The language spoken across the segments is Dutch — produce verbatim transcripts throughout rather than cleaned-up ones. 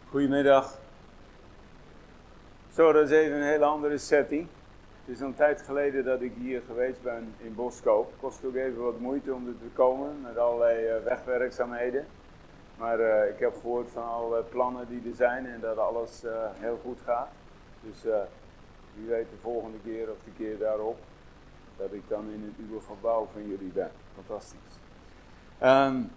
Goedemiddag. Zo, dat is even een hele andere setting. Het is een tijd geleden dat ik hier geweest ben in Boskoop. Het kost ook even wat moeite om er te komen met allerlei uh, wegwerkzaamheden. Maar uh, ik heb gehoord van alle plannen die er zijn en dat alles uh, heel goed gaat. Dus uh, wie weet de volgende keer of de keer daarop dat ik dan in het nieuwe gebouw van jullie ben. Fantastisch. Um,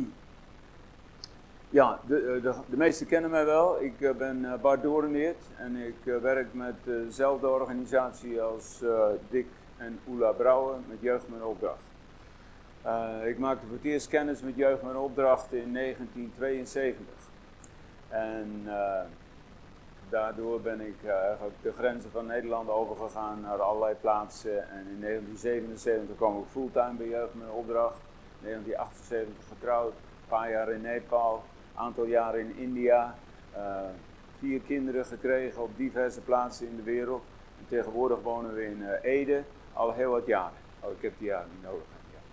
Ja, de, de, de meesten kennen mij wel. Ik uh, ben uh, Bart Doorneert en ik uh, werk met uh, dezelfde organisatie als uh, Dick en Oela Brouwer met Jeugd met Opdracht. Uh, ik maakte voor het eerst kennis met Jeugd met Opdracht in negentien tweeënzeventig. En uh, daardoor ben ik uh, eigenlijk de grenzen van Nederland overgegaan naar allerlei plaatsen. En in negentien zevenenzeventig kwam ik fulltime bij Jeugd met Opdracht. In negentien achtenzeventig getrouwd, een paar jaar in Nepal. Aantal jaren in India, uh, vier kinderen gekregen op diverse plaatsen in de wereld. En tegenwoordig wonen we in uh, Ede, al heel wat jaren. Oh, ik heb die jaren niet nodig.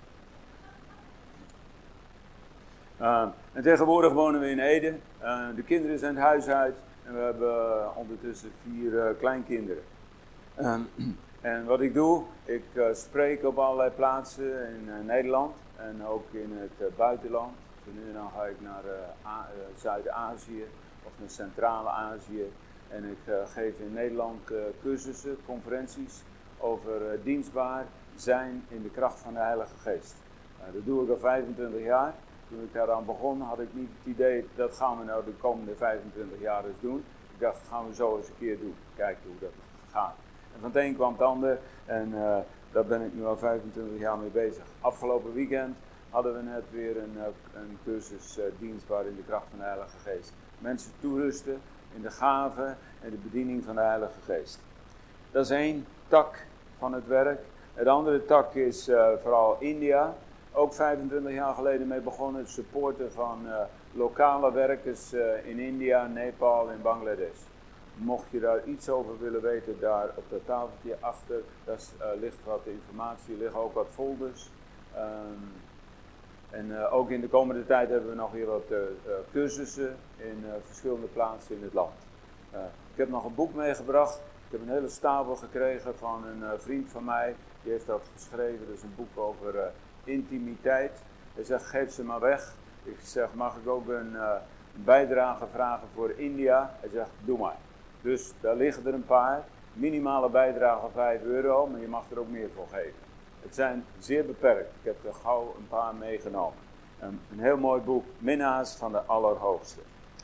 Ja. Uh, en tegenwoordig wonen we in Ede. Uh, de kinderen zijn het huis uit en we hebben uh, ondertussen vier uh, kleinkinderen. Uh, en wat ik doe, ik uh, spreek op allerlei plaatsen in uh, Nederland en ook in het uh, buitenland. Nu en dan ga ik naar uh, uh, Zuid-Azië of naar Centraal-Azië en ik uh, geef in Nederland uh, cursussen, conferenties over uh, dienstbaar zijn in de kracht van de Heilige Geest. Uh, dat doe ik al vijfentwintig jaar. Toen ik daaraan begon had ik niet het idee dat gaan we nou de komende vijfentwintig jaar eens doen. Ik dacht dat gaan we zo eens een keer doen, kijken hoe dat gaat. En van het een kwam het ander en uh, daar ben ik nu al vijfentwintig jaar mee bezig. Afgelopen weekend hadden we net weer een, een cursus uh, dienstbaar in de kracht van de Heilige Geest. Mensen toerusten in de gaven en de bediening van de Heilige Geest. Dat is één tak van het werk. Het andere tak is uh, vooral India. Ook vijfentwintig jaar geleden mee begonnen. Het supporten van uh, lokale werkers uh, in India, Nepal en Bangladesh. Mocht je daar iets over willen weten, daar op dat tafeltje achter, daar uh, ligt wat informatie, liggen ook wat folders. Um, En uh, ook in de komende tijd hebben we nog weer wat uh, uh, cursussen in uh, verschillende plaatsen in het land. Uh, ik heb nog een boek meegebracht. Ik heb een hele stapel gekregen van een uh, vriend van mij. Die heeft dat geschreven. Dat is een boek over uh, intimiteit. Hij zegt, geef ze maar weg. Ik zeg, mag ik ook een uh, bijdrage vragen voor India? Hij zegt, doe maar. Dus daar liggen er een paar. Minimale bijdrage vijf euro, maar je mag er ook meer voor geven. Het zijn zeer beperkt. Ik heb er gauw een paar meegenomen. Een, een heel mooi boek, Minnaars van de Allerhoogste.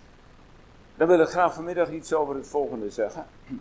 Dan wil ik graag vanmiddag iets over het volgende zeggen.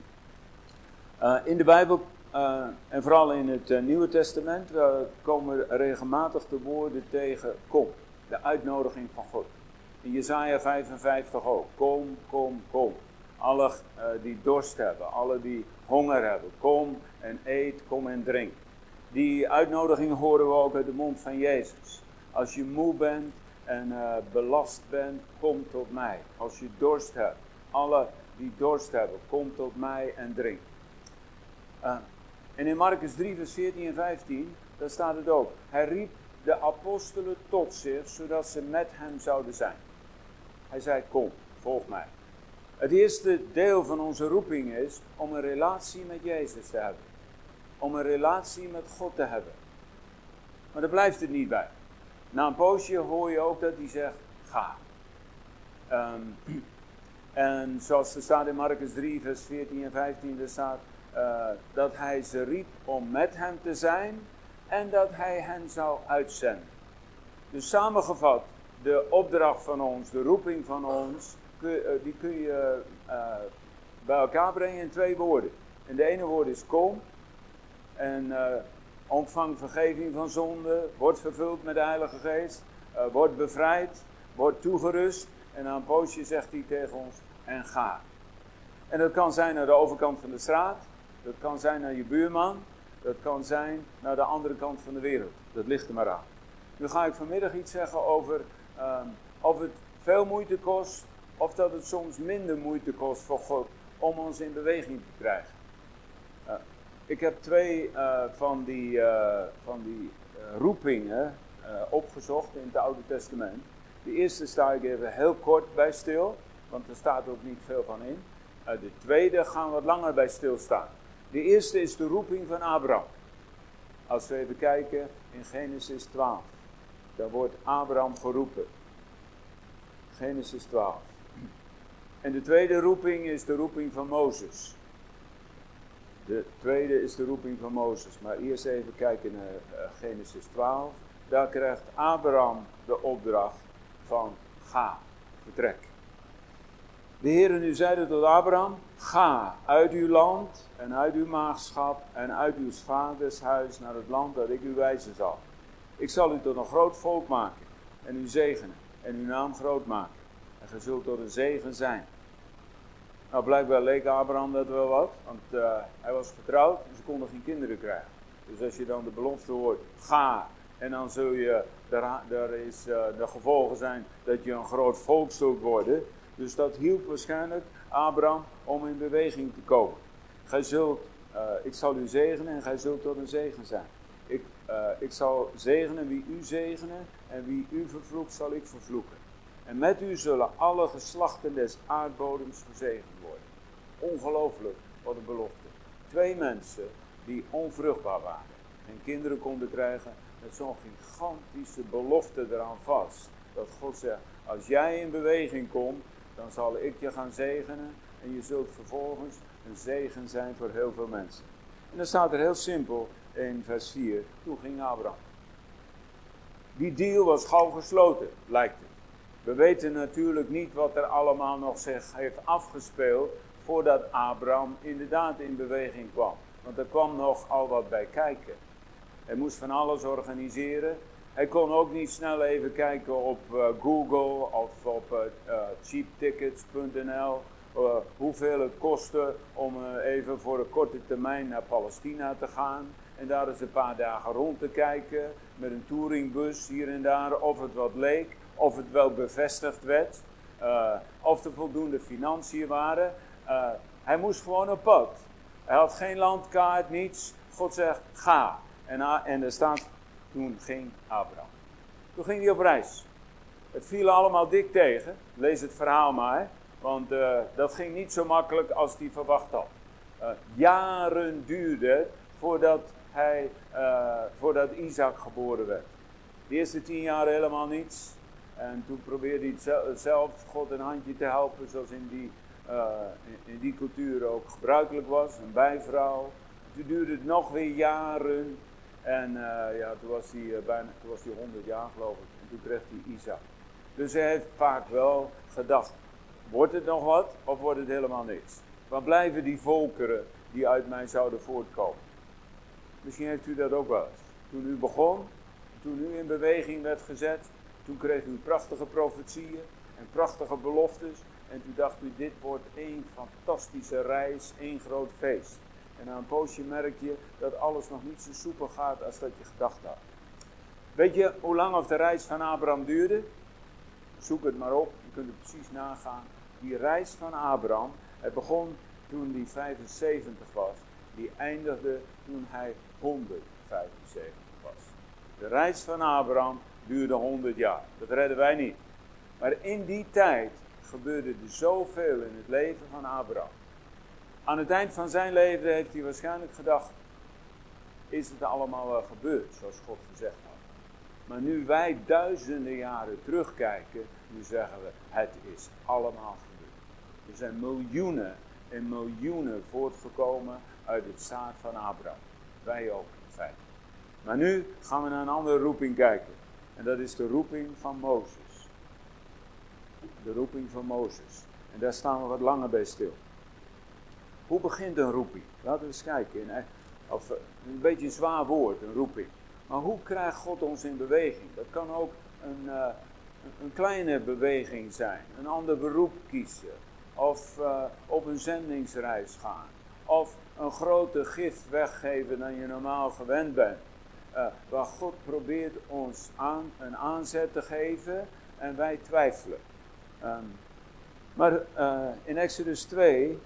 Uh, in de Bijbel, uh, en vooral in het uh, Nieuwe Testament, uh, komen regelmatig de woorden tegen kom. De uitnodiging van God. In Jesaja vijfenvijftig ook. Kom, kom, kom. Alle uh, die dorst hebben, alle die honger hebben. Kom en eet, kom en drink. Die uitnodiging horen we ook uit de mond van Jezus. Als je moe bent en uh, belast bent, kom tot mij. Als je dorst hebt, alle die dorst hebben, kom tot mij en drink. Uh, en in Marcus drie, vers veertien en vijftien, daar staat het ook. Hij riep de apostelen tot zich, zodat ze met hem zouden zijn. Hij zei, kom, volg mij. Het eerste deel van onze roeping is om een relatie met Jezus te hebben. Om een relatie met God te hebben. Maar daar blijft het niet bij. Na een poosje hoor je ook dat hij zegt, ga. Um, en zoals er staat in Marcus drie, vers veertien en vijftien, er staat uh, dat hij ze riep om met hem te zijn en dat hij hen zou uitzenden. Dus samengevat, de opdracht van ons, de roeping van ons, kun, uh, die kun je uh, bij elkaar brengen in twee woorden. En de ene woord is kom. En uh, ontvang vergeving van zonde, wordt vervuld met de Heilige Geest, uh, wordt bevrijd, wordt toegerust. En na een poosje zegt hij tegen ons, en ga. En dat kan zijn naar de overkant van de straat, dat kan zijn naar je buurman, dat kan zijn naar de andere kant van de wereld. Dat ligt er maar aan. Nu ga ik vanmiddag iets zeggen over uh, of het veel moeite kost, of dat het soms minder moeite kost voor God om ons in beweging te krijgen. Uh, Ik heb twee uh, van die, uh, van die uh, roepingen uh, opgezocht in het Oude Testament. De eerste sta ik even heel kort bij stil. want er staat ook niet veel van in. Uh, de tweede gaan we wat langer bij stilstaan. De eerste is de roeping van Abraham. Als we even kijken in Genesis twaalf. Daar wordt Abraham geroepen. Genesis twaalf. En de tweede roeping is de roeping van Mozes. De tweede is de roeping van Mozes. Maar eerst even kijken naar uh, Genesis twaalf. Daar krijgt Abraham de opdracht van ga, vertrek. De Heere nu zeide tot Abraham, ga uit uw land en uit uw maagschap en uit uw vaders huis naar het land dat ik u wijzen zal. Ik zal u tot een groot volk maken en u zegenen en uw naam groot maken. En gij zult tot een zegen zijn. Nou, blijkbaar leek Abraham dat wel wat, want uh, hij was getrouwd en ze konden geen kinderen krijgen. Dus als je dan de belofte hoort, ga, en dan zul je, daar, daar is, uh, de gevolgen zijn dat je een groot volk zult worden. Dus dat hielp waarschijnlijk Abraham om in beweging te komen. Gij zult, uh, ik zal u zegenen en gij zult tot een zegen zijn. Ik, uh, ik zal zegenen wie u zegenen en wie u vervloekt zal ik vervloeken. En met u zullen alle geslachten des aardbodems gezegend worden. Ongelooflijk, wat een belofte. Twee mensen die onvruchtbaar waren, geen kinderen konden krijgen, met zo'n gigantische belofte eraan vast. Dat God zegt, als jij in beweging komt, dan zal ik je gaan zegenen en je zult vervolgens een zegen zijn voor heel veel mensen. En dan staat er heel simpel in vers vier, toen ging Abraham. Die deal was gauw gesloten, lijkt het. We weten natuurlijk niet wat er allemaal nog zich heeft afgespeeld voordat Abraham inderdaad in beweging kwam. Want er kwam nog al wat bij kijken. Hij moest van alles organiseren. Hij kon ook niet snel even kijken op uh, Google of op uh, uh, cheap tickets punt n l uh, hoeveel het kostte om uh, even voor een korte termijn naar Palestina te gaan. En daar eens een paar dagen rond te kijken met een touringbus hier en daar of het wat leek. Of het wel bevestigd werd. Uh, of er voldoende financiën waren. Uh, hij moest gewoon op pad. Hij had geen landkaart, niets. God zegt, ga. En, uh, en er staat, toen ging Abraham. Toen ging hij op reis. Het viel allemaal dik tegen. Lees het verhaal maar. Want uh, dat ging niet zo makkelijk als hij verwacht had. Uh, jaren duurde het voordat, hij, uh, voordat Isaac geboren werd. De eerste tien jaar helemaal niets. En toen probeerde hij zelf God een handje te helpen, zoals in die, uh, in, in die cultuur ook gebruikelijk was. Een bijvrouw. Toen duurde het nog weer jaren. En uh, ja, toen was hij uh, bijna toen was hij honderd jaar geloof ik. En toen kreeg hij Isaac. Dus hij heeft vaak wel gedacht, wordt het nog wat of wordt het helemaal niks? Waar blijven die volkeren die uit mij zouden voortkomen? Misschien heeft u dat ook wel eens. Toen u begon, toen u in beweging werd gezet, toen kreeg u prachtige profetieën en prachtige beloftes. En toen dacht u, dit wordt één fantastische reis, één groot feest. En na een poosje merk je dat alles nog niet zo soepel gaat als dat je gedacht had. Weet je hoe lang of de reis van Abraham duurde? Zoek het maar op, je kunt het precies nagaan. Die reis van Abraham, het begon toen hij vijfenzeventig was. Die eindigde toen hij honderdvijfenzeventig was. De reis van Abraham duurde honderd jaar. Dat redden wij niet. Maar in die tijd gebeurde er zoveel in het leven van Abraham. Aan het eind van zijn leven heeft hij waarschijnlijk gedacht, is het allemaal wel gebeurd zoals God gezegd had. Maar nu wij duizenden jaren terugkijken, nu zeggen we, het is allemaal gebeurd. Er zijn miljoenen en miljoenen voortgekomen uit het zaad van Abraham. Wij ook in feite. Maar nu gaan we naar een andere roeping kijken. En dat is de roeping van Mozes. De roeping van Mozes. En daar staan we wat langer bij stil. Hoe begint een roeping? Laten we eens kijken. Of, een beetje een zwaar woord, een roeping. Maar hoe krijgt God ons in beweging? Dat kan ook een, uh, een kleine beweging zijn. Een ander beroep kiezen. Of uh, op een zendingsreis gaan. Of een grote gift weggeven dan je normaal gewend bent. Uh, waar God probeert ons aan, een aanzet te geven en wij twijfelen. Um, maar uh, in Exodus twee,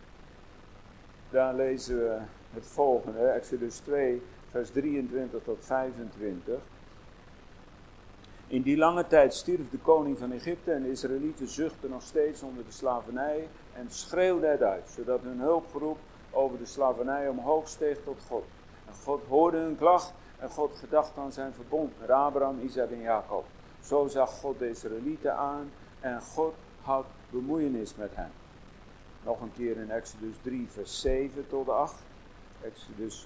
daar lezen we het volgende. Exodus twee, vers drieëntwintig tot vijfentwintig. In die lange tijd stierf de koning van Egypte en de Israëlieten zuchtten nog steeds onder de slavernij en schreeuwden het uit, zodat hun hulpgeroep over de slavernij omhoog steeg tot God. En God hoorde hun klacht en God gedacht aan zijn verbond met Abraham, Isaac en Jacob. Zo zag God de Israëlieten aan en God had bemoeienis met hen. Nog een keer in Exodus drie vers zeven tot acht. Exodus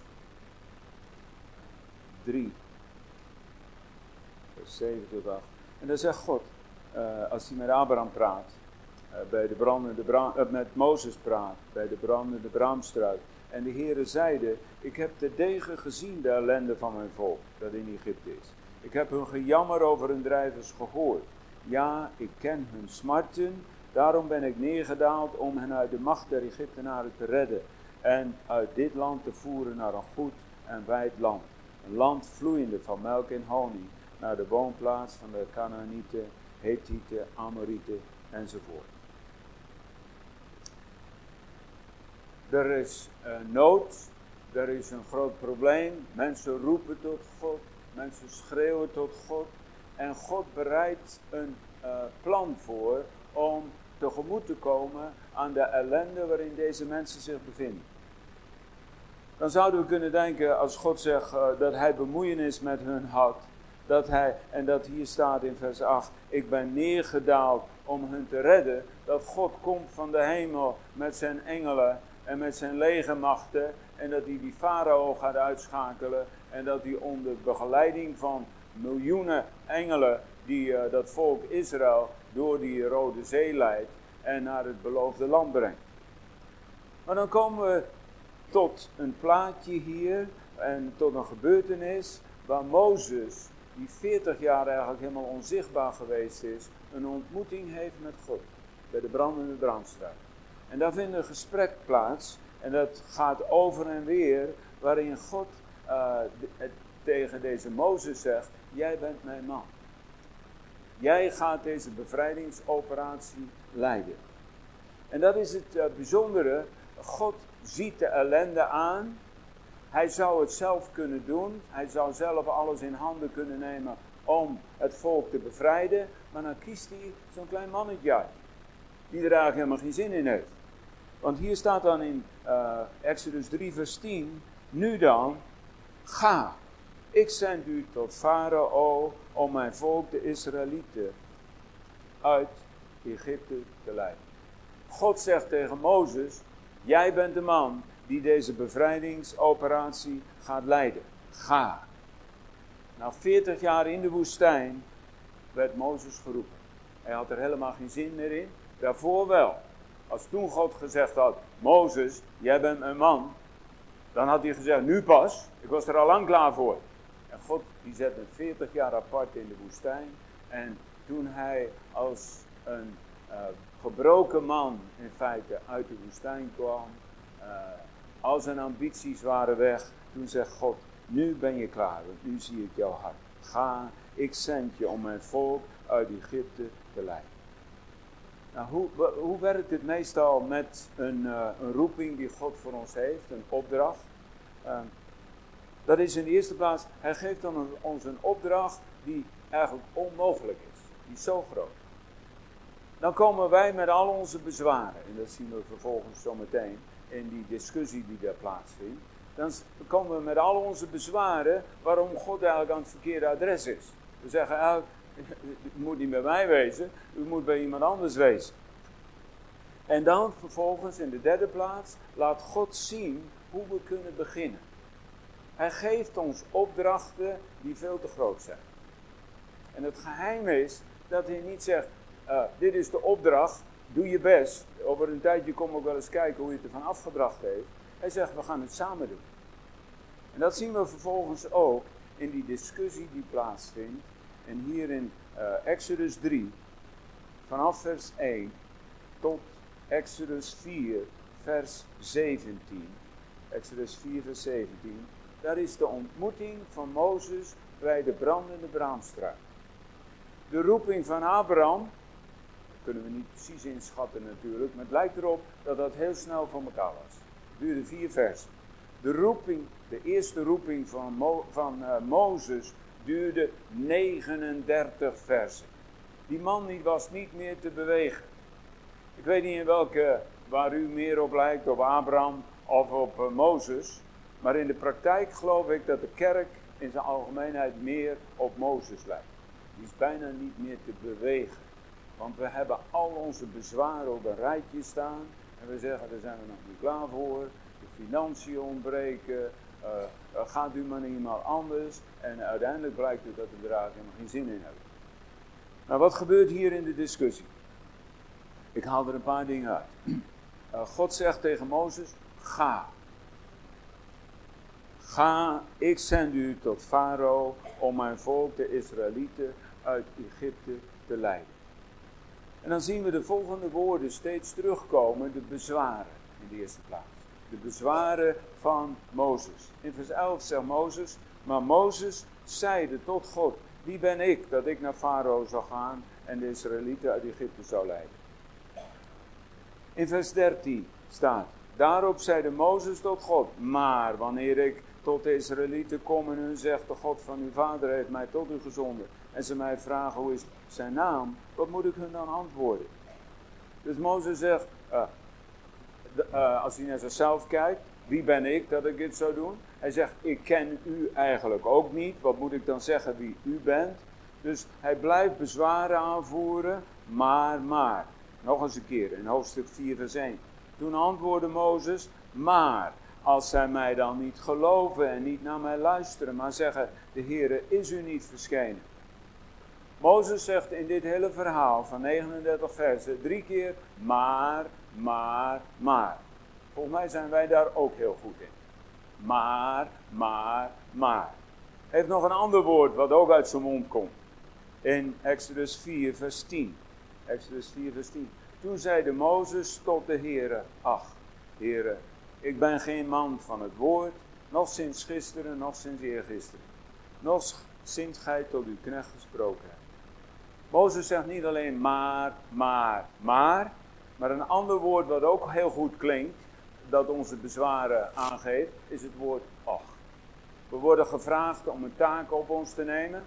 drie vers zeven tot acht. En dan zegt God, uh, als hij met Abraham praat, uh, bij de brandende bra- uh, met Mozes praat, bij de brandende braamstruik. En de Heere zeide, ik heb terdege gezien de ellende van mijn volk, dat in Egypte is. Ik heb hun gejammer over hun drijvers gehoord. Ja, ik ken hun smarten, daarom ben ik neergedaald om hen uit de macht der Egyptenaren te redden. En uit dit land te voeren naar een goed en wijd land. Een land vloeiende van melk en honing, naar de woonplaats van de Kanaanieten, Hethieten, Amorieten enzovoort. Er is uh, nood, er is een groot probleem, mensen roepen tot God, mensen schreeuwen tot God. En God bereidt een uh, plan voor om tegemoet te komen aan de ellende waarin deze mensen zich bevinden. Dan zouden we kunnen denken, als God zegt uh, dat hij bemoeienis met hun had, dat hij, en dat hier staat in vers acht, ik ben neergedaald om hun te redden, dat God komt van de hemel met zijn engelen en met zijn legermachten, en dat hij die farao gaat uitschakelen, en dat hij onder begeleiding van miljoenen engelen, die uh, dat volk Israël door die Rode Zee leidt, en naar het beloofde land brengt. Maar dan komen we tot een plaatje hier, en tot een gebeurtenis, waar Mozes, die veertig jaar eigenlijk helemaal onzichtbaar geweest is, een ontmoeting heeft met God, bij de brandende braamstruik. En daar vindt een gesprek plaats, en dat gaat over en weer, waarin God uh, de, het, tegen deze Mozes zegt, jij bent mijn man. Jij gaat deze bevrijdingsoperatie leiden. En dat is het uh, bijzondere, God ziet de ellende aan. Hij zou het zelf kunnen doen. Hij zou zelf alles in handen kunnen nemen om het volk te bevrijden. Maar dan kiest hij zo'n klein mannetje uit. Die er eigenlijk helemaal geen zin in heeft. Want hier staat dan in uh, Exodus drie vers tien. Nu dan, ga. Ik zend u tot Farao om mijn volk de Israëlieten uit Egypte te leiden. God zegt tegen Mozes, jij bent de man die deze bevrijdingsoperatie gaat leiden. Ga. Na veertig jaar in de woestijn werd Mozes geroepen. Hij had er helemaal geen zin meer in. Daarvoor wel. Als toen God gezegd had, Mozes, jij bent mijn man. Dan had hij gezegd, nu pas. Ik was er al lang klaar voor. En God die zette veertig jaar apart in de woestijn. En toen hij als een uh, gebroken man in feite uit de woestijn kwam. Uh, al zijn ambities waren weg. Toen zegt God, nu ben je klaar. Want nu zie ik jouw hart. Ga, ik zend je om mijn volk uit Egypte te leiden. Nou, hoe, hoe werkt het meestal met een, uh, een roeping die God voor ons heeft, een opdracht? Uh, dat is in de eerste plaats, hij geeft dan een, ons een opdracht die eigenlijk onmogelijk is. Die is zo groot. Dan komen wij met al onze bezwaren, en dat zien we vervolgens zo meteen in die discussie die daar plaatsvindt. Dan komen we met al onze bezwaren waarom God eigenlijk aan het verkeerde adres is. We zeggen eigenlijk, u moet niet bij mij wezen, u moet bij iemand anders wezen. En dan vervolgens in de derde plaats laat God zien hoe we kunnen beginnen. Hij geeft ons opdrachten die veel te groot zijn. En het geheim is dat hij niet zegt, uh, dit is de opdracht, doe je best. Over een tijdje kom ik wel eens kijken hoe je het ervan afgebracht heeft. Hij zegt, we gaan het samen doen. En dat zien we vervolgens ook in die discussie die plaatsvindt. En hier in uh, Exodus drie, vanaf vers één tot Exodus vier, vers zeventien. Exodus vier, vers zeventien. Daar is de ontmoeting van Mozes bij de brandende braamstruik. De roeping van Abraham, dat kunnen we niet precies inschatten natuurlijk, maar het lijkt erop dat dat heel snel van elkaar was. Het duurde vier versen. De roeping, de eerste roeping van, Mo, van uh, Mozes duurde negenendertig versen. Die man die was niet meer te bewegen. Ik weet niet in welke, waar u meer op lijkt, op Abraham of op uh, Mozes. Maar in de praktijk geloof ik dat de kerk in zijn algemeenheid meer op Mozes lijkt. Die is bijna niet meer te bewegen. Want we hebben al onze bezwaren op een rijtje staan. En we zeggen, daar zijn we nog niet klaar voor. De financiën ontbreken. Uh, uh, gaat u maar naar iemand anders. En uiteindelijk blijkt het dat we er eigenlijk helemaal geen zin in hebben. Nou, wat gebeurt hier in de discussie? Ik haal er een paar dingen uit. Uh, God zegt tegen Mozes, ga. Ga, ik zend u tot Farao om mijn volk, de Israëlieten, uit Egypte te leiden. En dan zien we de volgende woorden steeds terugkomen, de bezwaren in de eerste plaats. De bezwaren van Mozes. In vers elf zegt Mozes, maar Mozes zeide tot God, wie ben ik dat ik naar Farao zou gaan en de Israëlieten uit Egypte zou leiden. In vers dertien staat, daarop zeide Mozes tot God, maar wanneer ik tot de Israëlieten kom en hun zegt, de God van uw vader heeft mij tot u gezonden. En ze mij vragen, hoe is zijn naam? Wat moet ik hun dan antwoorden? Dus Mozes zegt, uh, de, uh, als hij naar zichzelf kijkt, wie ben ik dat ik dit zou doen? Hij zegt, ik ken u eigenlijk ook niet. Wat moet ik dan zeggen wie u bent? Dus hij blijft bezwaren aanvoeren, maar, maar. Nog eens een keer, in hoofdstuk vier vers één. Toen antwoordde Mozes, maar als zij mij dan niet geloven en niet naar mij luisteren, maar zeggen, de Heere is u niet verschenen. Mozes zegt in dit hele verhaal van negenendertig versen drie keer, maar, maar, maar. Volgens mij zijn wij daar ook heel goed in. Maar, maar, maar. Hij heeft nog een ander woord wat ook uit zijn mond komt. In Exodus vier vers tien. Exodus vier vers tien. Toen zeide Mozes tot de Heere, ach, Heere, ik ben geen man van het woord, nog sinds gisteren, nog sinds eergisteren. Nog sinds gij tot uw knecht gesproken hebt. Mozes zegt niet alleen maar, maar, maar, maar een ander woord wat ook heel goed klinkt, dat onze bezwaren aangeeft, is het woord ach. We worden gevraagd om een taak op ons te nemen.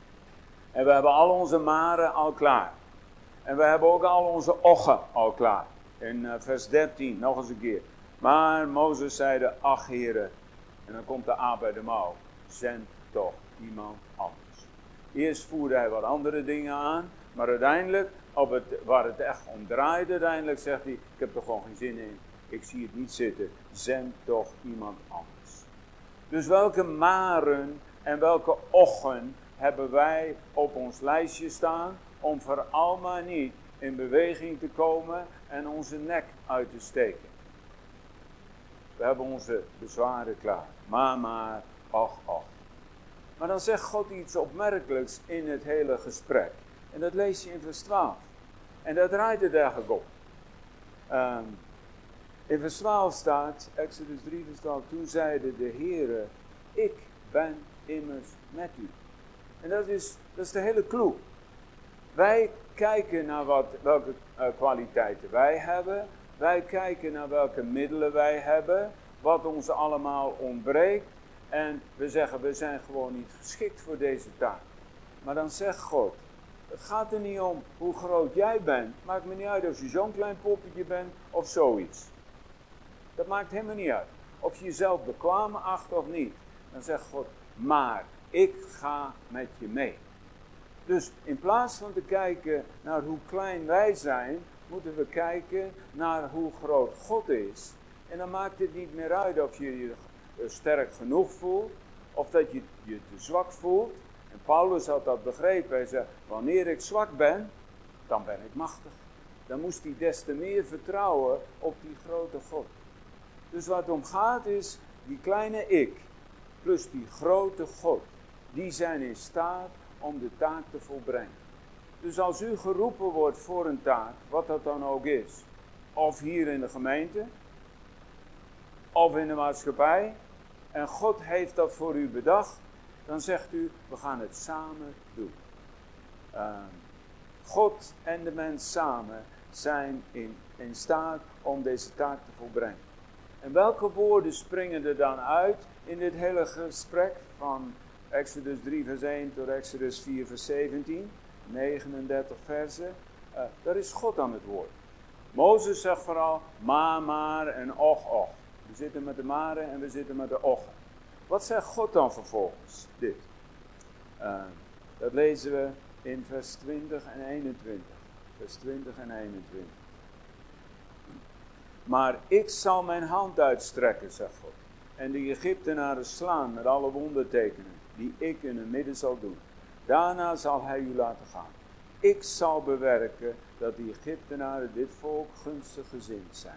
En we hebben al onze maren al klaar. En we hebben ook al onze ochen al klaar. In uh, vers dertien, nog eens een keer. Maar Mozes zeide, ach Heere, en dan komt de aap bij de mouw, zend toch iemand anders. Eerst voerde hij wat andere dingen aan, maar uiteindelijk, op het, waar het echt om draaide, uiteindelijk zegt hij, ik heb er gewoon geen zin in, ik zie het niet zitten, zend toch iemand anders. Dus welke maren en welke ochen hebben wij op ons lijstje staan, om vooral maar niet in beweging te komen en onze nek uit te steken. We hebben onze bezwaren klaar. Maar, maar, och, och. Maar dan zegt God iets opmerkelijks in het hele gesprek. En dat lees je in vers twaalf. En daar draait het eigenlijk op. Um, in vers twaalf staat, Exodus drie vers twaalf, toen zeide de Heere, ik ben immers met u. En dat is, dat is de hele clue. Wij kijken naar wat, welke uh, kwaliteiten wij hebben. Wij kijken naar welke middelen wij hebben. Wat ons allemaal ontbreekt. En we zeggen, we zijn gewoon niet geschikt voor deze taak. Maar dan zegt God, het gaat er niet om hoe groot jij bent. Maakt me niet uit of je zo'n klein poppetje bent of zoiets. Dat maakt helemaal niet uit. Of je jezelf bekwaam acht of niet. Dan zegt God, maar ik ga met je mee. Dus in plaats van te kijken naar hoe klein wij zijn, moeten we kijken naar hoe groot God is. En dan maakt het niet meer uit of je je sterk genoeg voelt, of dat je je te zwak voelt. En Paulus had dat begrepen. Hij zei, wanneer ik zwak ben, dan ben ik machtig. Dan moest hij des te meer vertrouwen op die grote God. Dus wat het om gaat is, die kleine ik, plus die grote God, die zijn in staat om de taak te volbrengen. Dus als u geroepen wordt voor een taak, wat dat dan ook is, of hier in de gemeente, of in de maatschappij, en God heeft dat voor u bedacht, dan zegt u, we gaan het samen doen. Uh, God en de mens samen zijn in, in staat om deze taak te volbrengen. En welke woorden springen er dan uit in dit hele gesprek van Exodus drie vers één tot Exodus vier vers zeventien. negenendertig versen. Uh, daar is God aan het woord. Mozes zegt vooral ma, maar en och, och. We zitten met de maren en we zitten met de oggen. Wat zegt God dan vervolgens? Dit. Uh, dat lezen we in vers twintig en eenentwintig. Vers twintig en eenentwintig. Maar ik zal mijn hand uitstrekken, zegt God. En de Egyptenaren slaan met alle wondertekenen die ik in hun midden zal doen. Daarna zal hij u laten gaan. Ik zal bewerken dat de Egyptenaren dit volk gunstig gezind zijn.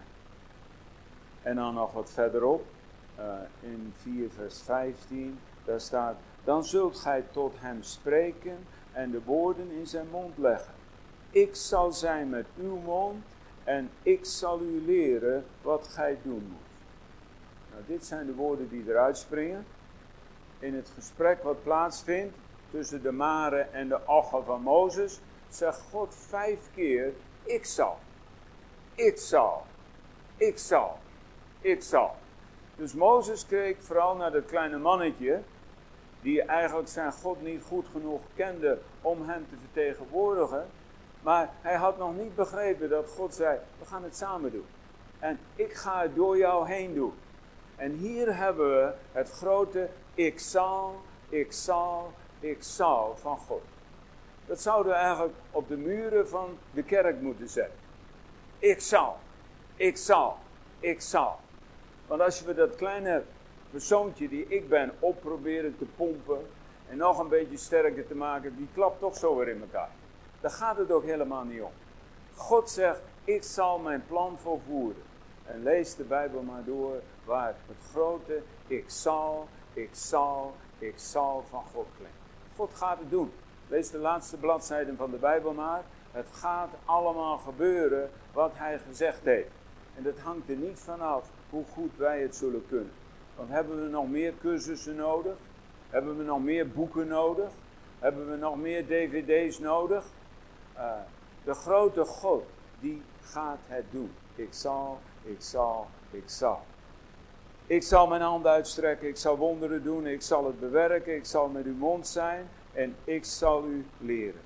En dan nog wat verderop, uh, in vier vers vijftien, daar staat: dan zult gij tot hem spreken en de woorden in zijn mond leggen. Ik zal zijn met uw mond en ik zal u leren wat gij doen moet. Nou, dit zijn de woorden die eruit springen. In het gesprek wat plaatsvindt tussen de maren en de oggen van Mozes, zegt God vijf keer: ik zal, ik zal, ik zal, ik zal. Dus Mozes keek vooral naar dat kleine mannetje, die eigenlijk zijn God niet goed genoeg kende om hem te vertegenwoordigen. Maar hij had nog niet begrepen dat God zei: we gaan het samen doen. En ik ga het door jou heen doen. En hier hebben we het grote ik zal, ik zal, ik zal van God. Dat zouden we eigenlijk op de muren van de kerk moeten zetten. Ik zal, ik zal, ik zal. Want als we dat kleine persoontje die ik ben op proberen te pompen en nog een beetje sterker te maken, die klapt toch zo weer in elkaar. Daar gaat het ook helemaal niet om. God zegt: ik zal mijn plan volvoeren. En lees de Bijbel maar door waar het grote ik zal, ik zal, ik zal van God klinkt. God gaat het doen. Lees de laatste bladzijden van de Bijbel maar. Het gaat allemaal gebeuren wat hij gezegd heeft. En dat hangt er niet vanaf hoe goed wij het zullen kunnen. Want hebben we nog meer cursussen nodig? Hebben we nog meer boeken nodig? Hebben we nog meer dvd's nodig? Uh, de grote God, die gaat het doen. Ik zal, ik zal, ik zal. Ik zal mijn hand uitstrekken, ik zal wonderen doen, ik zal het bewerken, ik zal met uw mond zijn en ik zal u leren.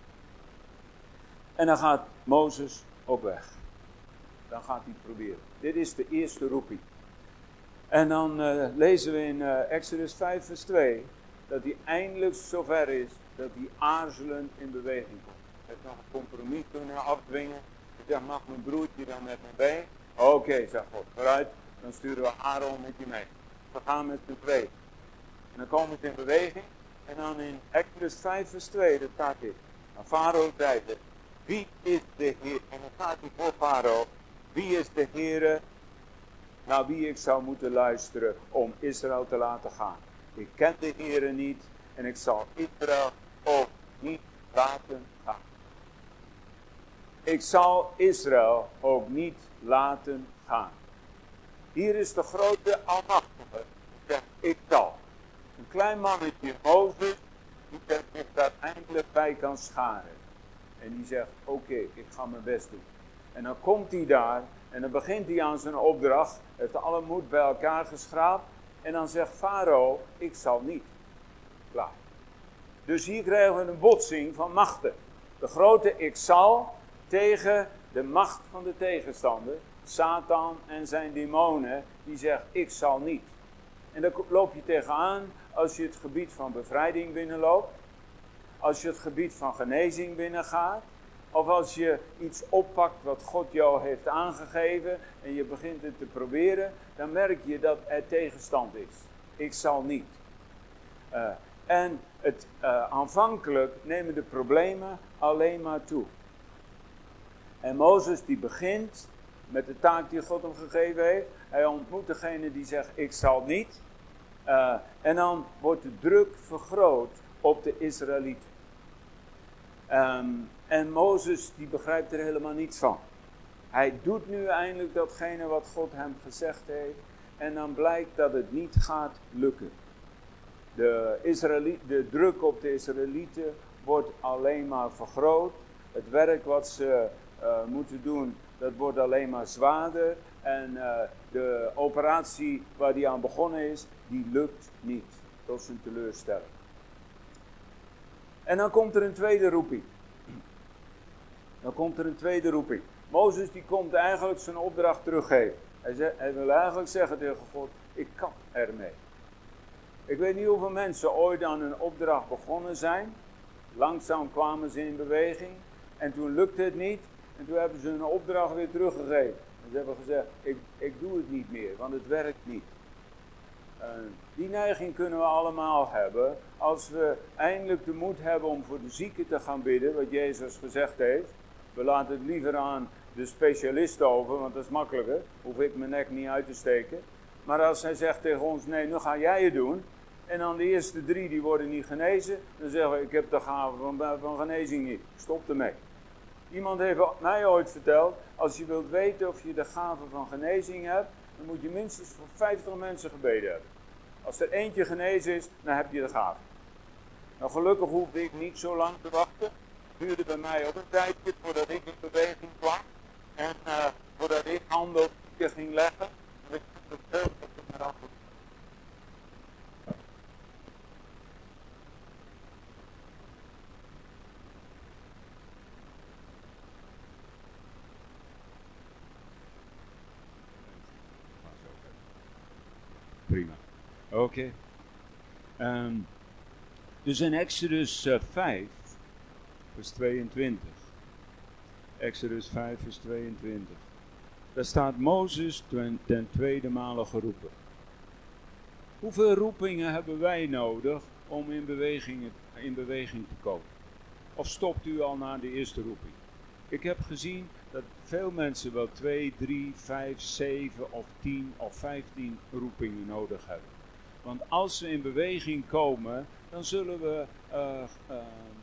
En dan gaat Mozes op weg. Dan gaat hij proberen. Dit is de eerste roeping. En dan uh, lezen we in uh, Exodus vijf vers twee, dat hij eindelijk zover is, dat hij aarzelend in beweging komt. Hij heeft nog een compromis kunnen afdwingen. Hij zegt: mag mijn broertje dan met me mee? Oké, okay, zegt God, vooruit, dan sturen we Aaron met je mee. We gaan met z'n tweeën. En dan komen we in beweging. En dan in Exodus vijf vers twee, dat staat dit. En Farao zei: wie is de Heer? En dan staat hij voor Farao: wie is de Heer naar wie ik zou moeten luisteren om Israël te laten gaan? Ik ken de Heer niet en ik zal Israël ook niet laten gaan. Ik zal Israël ook niet laten gaan. Hier is de grote almachtige, die zegt: ik zal. Een klein mannetje, Mozes, die zich daar eindelijk bij kan scharen. En die zegt: oké, okay, ik ga mijn best doen. En dan komt hij daar en dan begint hij aan zijn opdracht, heeft alle moed bij elkaar geschraapt. En dan zegt Farao: ik zal niet. Klaar. Dus hier krijgen we een botsing van machten. De grote ik zal tegen de macht van de tegenstander. Satan en zijn demonen, die zegt: ik zal niet. En daar loop je tegenaan als je het gebied van bevrijding binnenloopt. Als je het gebied van genezing binnengaat. Of als je iets oppakt wat God jou heeft aangegeven en je begint het te proberen, dan merk je dat er tegenstand is. Ik zal niet. Uh, en het, uh, aanvankelijk nemen de problemen alleen maar toe. En Mozes die begint met de taak die God hem gegeven heeft. Hij ontmoet degene die zegt: ik zal niet. Uh, en dan wordt de druk vergroot op de Israëlieten. Um, en Mozes die begrijpt er helemaal niets van. Hij doet nu eindelijk datgene wat God hem gezegd heeft. En dan blijkt dat het niet gaat lukken. De, Israëli- de druk op de Israëlieten wordt alleen maar vergroot. Het werk wat ze uh, moeten doen, dat wordt alleen maar zwaarder. En uh, de operatie waar die aan begonnen is, die lukt niet. Tot zijn teleurstelling. En dan komt er een tweede roeping. Dan komt er een tweede roeping. Mozes die komt eigenlijk zijn opdracht teruggeven. Hij, zegt, hij wil eigenlijk zeggen tegen God, ik kap ermee. Ik weet niet hoeveel mensen ooit aan een opdracht begonnen zijn. Langzaam kwamen ze in beweging. En toen lukte het niet. En toen hebben ze hun opdracht weer teruggegeven. En ze hebben gezegd, ik, ik doe het niet meer, want het werkt niet. Uh, die neiging kunnen we allemaal hebben. Als we eindelijk de moed hebben om voor de zieken te gaan bidden, wat Jezus gezegd heeft. We laten het liever aan de specialisten over, want dat is makkelijker. Hoef ik mijn nek niet uit te steken. Maar als hij zegt tegen ons, nee, nu ga jij het doen. En dan de eerste drie, die worden niet genezen. Dan zeggen we, ik heb de gave van, van genezing niet. Stop ermee. Iemand heeft mij ooit verteld, als je wilt weten of je de gave van genezing hebt, dan moet je minstens voor vijftig mensen gebeden hebben. Als er eentje genezen is, dan heb je de gave. Nou, gelukkig hoefde ik niet zo lang te wachten. Het duurde bij mij ook een tijdje voordat ik in beweging kwam. En uh, voordat ik handen op je ging leggen. En ik heb het veel meer af. Prima. Oké. Okay. Um, dus in Exodus uh, vijf, vers tweeëntwintig. Exodus vijf, vers tweeëntwintig. Daar staat Mozes ten, ten tweede male geroepen. Hoeveel roepingen hebben wij nodig om in beweging, in beweging te komen? Of stopt u al na de eerste roeping? Ik heb gezien dat veel mensen wel twee, drie, vijf, zeven of tien of vijftien roepingen nodig hebben. Want als we in beweging komen, dan zullen we uh, uh,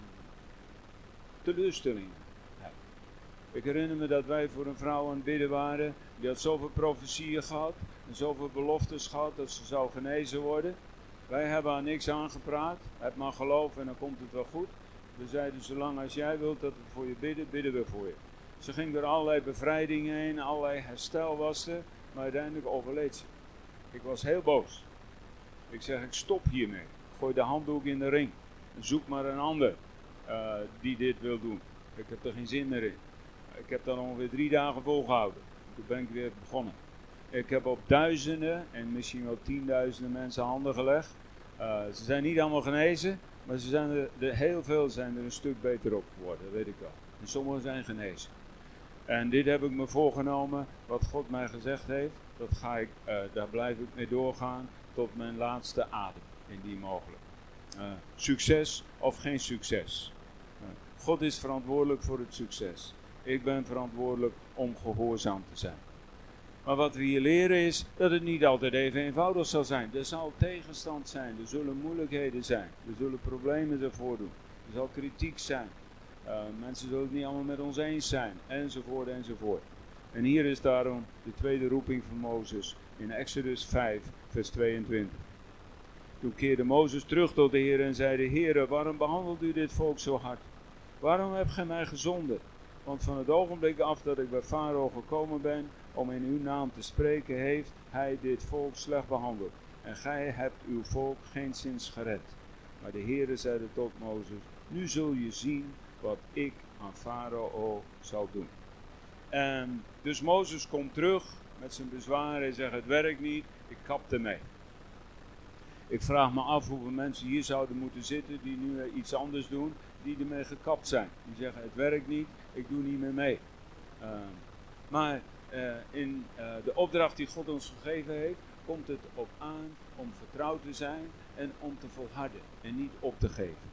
teleurstellingen hebben. Ik herinner me dat wij voor een vrouw aan het bidden waren. Die had zoveel profetieën gehad en zoveel beloftes gehad dat ze zou genezen worden. Wij hebben haar niks aangepraat. Heb maar geloof en dan komt het wel goed. We zeiden, zolang als jij wilt dat we voor je bidden, bidden we voor je. Ze ging door allerlei bevrijdingen heen, allerlei herstel was er, maar uiteindelijk overleed ze. Ik was heel boos. Ik zeg, ik stop hiermee. Gooi de handdoek in de ring. En zoek maar een ander uh, die dit wil doen. Ik heb er geen zin meer in. Ik heb dat ongeveer drie dagen volgehouden. Toen ben ik weer begonnen. Ik heb op duizenden en misschien wel tienduizenden mensen handen gelegd. Uh, ze zijn niet allemaal genezen. Maar ze zijn er, de, heel veel zijn er een stuk beter op geworden, dat weet ik wel. En sommigen zijn genezen. En dit heb ik me voorgenomen, wat God mij gezegd heeft. Dat ga ik, uh, daar blijf ik mee doorgaan tot mijn laatste adem, indien mogelijk. Uh, succes of geen succes. Uh, God is verantwoordelijk voor het succes. Ik ben verantwoordelijk om gehoorzaam te zijn. Maar wat we hier leren is dat het niet altijd even eenvoudig zal zijn. Er zal tegenstand zijn, er zullen moeilijkheden zijn, er zullen problemen ervoor doen. Er zal kritiek zijn, uh, mensen zullen het niet allemaal met ons eens zijn, enzovoort, enzovoort. En hier is daarom de tweede roeping van Mozes in Exodus vijf, vers tweeëntwintig. Toen keerde Mozes terug tot de Heer en zei, Heere, waarom behandelt u dit volk zo hard? Waarom hebt gij mij gezonden? Want van het ogenblik af dat ik bij Farao gekomen ben om in uw naam te spreken, heeft hij dit volk slecht behandeld. En gij hebt uw volk geenszins gered. Maar de Heere zeide tot Mozes, nu zul je zien wat ik aan Farao zal doen. En dus Mozes komt terug met zijn bezwaren en zegt, het werkt niet, ik kap ermee. Ik vraag me af hoeveel mensen hier zouden moeten zitten die nu iets anders doen, die ermee gekapt zijn. Die zeggen, het werkt niet, ik doe niet meer mee. Uh, maar uh, in uh, de opdracht die God ons gegeven heeft, komt het op aan om getrouw te zijn en om te volharden en niet op te geven.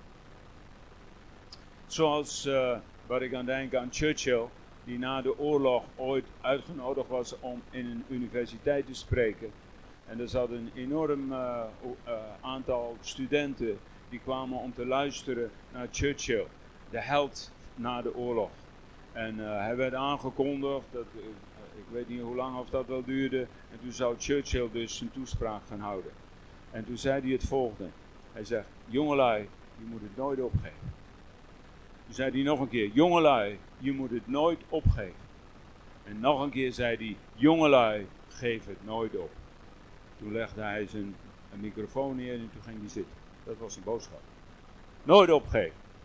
Zoals, uh, waar ik aan denk aan Churchill, die na de oorlog ooit uitgenodigd was om in een universiteit te spreken. En er zat een enorm uh, uh, aantal studenten die kwamen om te luisteren naar Churchill, de held na de oorlog. En uh, hij werd aangekondigd, dat, uh, ik weet niet hoe lang of dat wel duurde, en toen zou Churchill dus zijn toespraak gaan houden. En toen zei hij het volgende, hij zegt, jongelui, je moet het nooit opgeven. Toen zei hij nog een keer, jongelui, je moet het nooit opgeven. En nog een keer zei hij, jongelui, geef het nooit op. Toen legde hij zijn een microfoon neer en toen ging hij zitten. Dat was zijn boodschap. Nooit opgeven.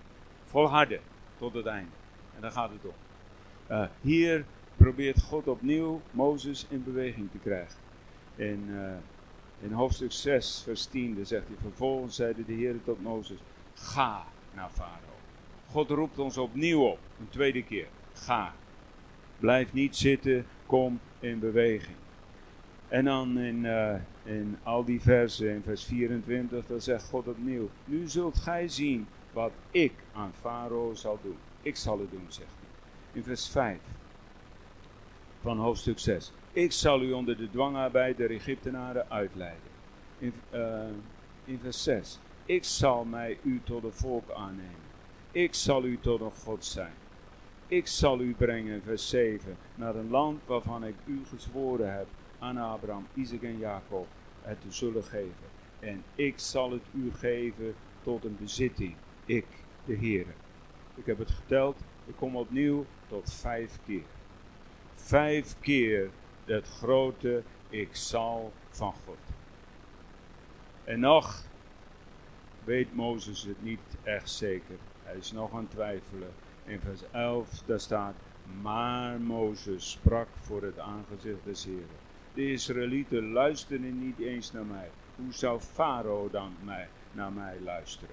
volharden tot het einde. En daar gaat het om. Uh, hier probeert God opnieuw Mozes in beweging te krijgen. In, uh, in hoofdstuk zes, vers tien, daar zegt hij: vervolgens zeide de Heer tot Mozes: ga naar Farao. God roept ons opnieuw op, een tweede keer. Ga. Blijf niet zitten, kom in beweging. En dan in, uh, in al die versen, in vers vierentwintig, dan zegt God opnieuw: nu zult gij zien wat ik aan Farao zal doen. Ik zal het doen, zegt hij. In vers vijf van hoofdstuk zes. Ik zal u onder de dwangarbeid der Egyptenaren uitleiden. In, uh, in vers zes. Ik zal mij u tot een volk aannemen. Ik zal u tot een God zijn. Ik zal u brengen, vers zeven, naar een land waarvan ik u gezworen heb aan Abraham, Isaac en Jacob het te zullen geven. En ik zal het u geven tot een bezitting. Ik, de Heere. Ik heb het geteld. Ik kom opnieuw tot vijf keer. Vijf keer het grote ik zal van God. En nog weet Mozes het niet echt zeker. Hij is nog aan het twijfelen. In vers elf, daar staat: maar Mozes sprak voor het aangezicht des Heren. De Israëlieten luisterden niet eens naar mij. Hoe zou Farao dan mij, naar mij luisteren?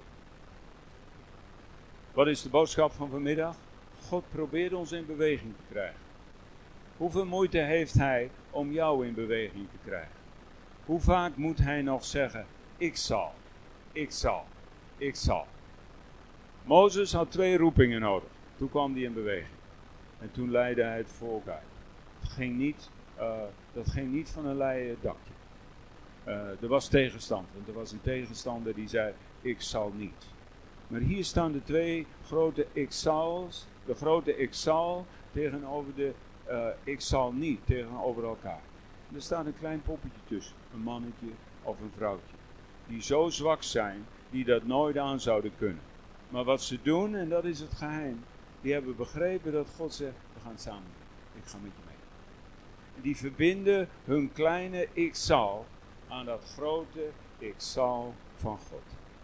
Wat is de boodschap van vanmiddag? God probeert ons in beweging te krijgen. Hoeveel moeite heeft hij om jou in beweging te krijgen? Hoe vaak moet hij nog zeggen: ik zal, ik zal, ik zal. Mozes had twee roepingen nodig. Toen kwam hij in beweging. En toen leidde hij het volk uit. Het ging niet, uh, dat ging niet van een leien dakje. Uh, er was tegenstand. Want er was een tegenstander die zei: ik zal niet. Maar hier staan de twee grote ik zal's. De grote ik zal tegenover de uh, ik zal niet tegenover elkaar. En er staat een klein poppetje tussen. Een mannetje of een vrouwtje. Die zo zwak zijn, die dat nooit aan zouden kunnen. Maar wat ze doen, en dat is het geheim. Die hebben begrepen dat God zegt: we gaan het samen doen. Ik ga met je mee. En die verbinden hun kleine ik zal aan dat grote ik zal van God.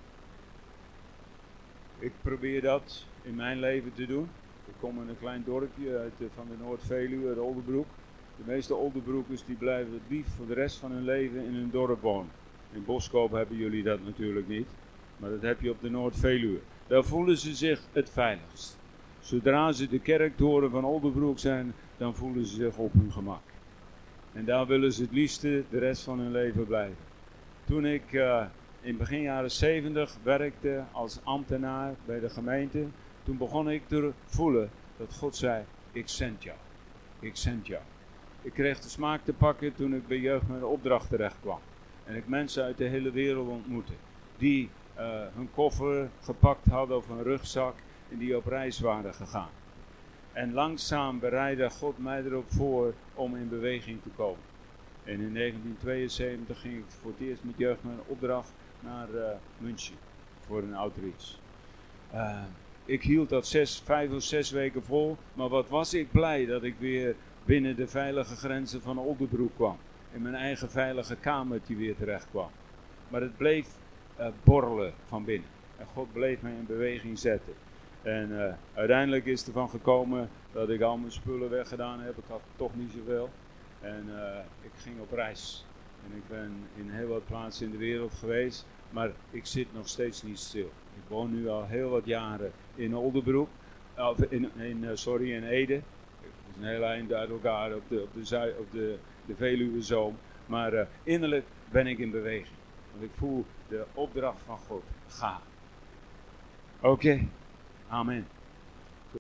Ik probeer dat in mijn leven te doen. Ik kom in een klein dorpje uit de, van de Noord-Veluwe, uit Oldenbroek. De meeste Oldenbroekers die blijven het liefst voor de rest van hun leven in hun dorp wonen. In Boskoop hebben jullie dat natuurlijk niet. Maar dat heb je op de Noord-Veluwe. Daar voelen ze zich het veiligst. Zodra ze de kerktoren van Oldenbroek zijn, dan voelen ze zich op hun gemak. En daar willen ze het liefste de rest van hun leven blijven. Toen ik uh, in begin jaren zeventig werkte als ambtenaar bij de gemeente, toen begon ik te voelen dat God zei: ik zend jou. Ik zend jou. Ik kreeg de smaak te pakken toen ik bij Jeugd met een Opdracht terecht kwam. En ik mensen uit de hele wereld ontmoette. Die uh, hun koffer gepakt hadden of een rugzak en die op reis waren gegaan. En langzaam bereidde God mij erop voor om in beweging te komen. En in negentien tweeënzeventig ging ik voor het eerst met Jeugd met een Opdracht naar uh, München voor een outreach. Uh, ik hield dat zes, vijf of zes weken vol, maar wat was ik blij dat ik weer binnen de veilige grenzen van Oldenbroek kwam. In mijn eigen veilige kamertje weer terecht kwam. Maar het bleef uh, borrelen van binnen. En God bleef mij in beweging zetten. En uh, uiteindelijk is ervan gekomen dat ik al mijn spullen weggedaan heb. Ik had toch niet zoveel. En uh, ik ging op reis. En ik ben in heel wat plaatsen in de wereld geweest. Maar ik zit nog steeds niet stil. Ik woon nu al heel wat jaren in Oldenbroek. Of in, in, uh, sorry, in Ede. Het is een heel eind uit elkaar op de, op de, Zuid, op de, de Veluwezoom. Maar uh, innerlijk ben ik in beweging. Want ik voel de opdracht van God. Ga. Oké. Okay. Amen.